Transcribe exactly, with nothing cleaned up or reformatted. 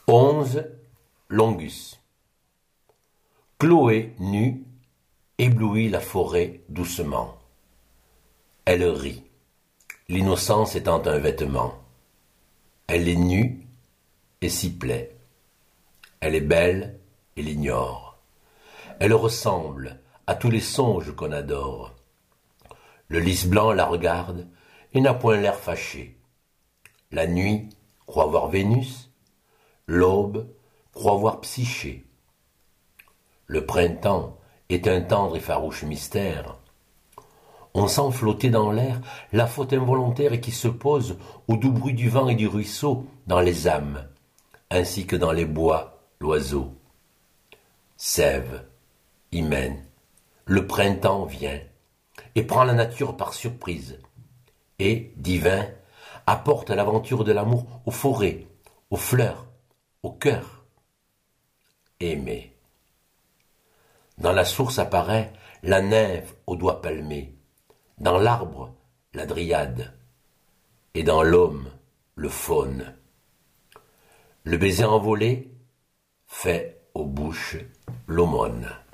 onze. Longus. Chloé, nue, éblouit la forêt doucement. Elle rit, l'innocence étant un vêtement. Elle est nue et s'y plaît. Elle est belle et l'ignore. Elle ressemble à tous les songes qu'on adore. Le lys blanc la regarde et n'a point l'air fâché. La nuit croit voir Vénus, l'aube croit voir Psyché. Le printemps est un tendre et farouche mystère. On sent flotter dans l'air la faute involontaire qui se pose au doux bruit du vent et du ruisseau dans les âmes, ainsi que dans les bois l'oiseau. Sève, hymen, le printemps vient et prend la nature par surprise, et, divin, apporte l'aventure de l'amour aux forêts, aux fleurs, au cœur. Aimer. Dans la source apparaît la nymphe aux doigts palmés, dans l'arbre la dryade, et dans l'homme le faune. Le baiser envolé fait aux bouches l'aumône.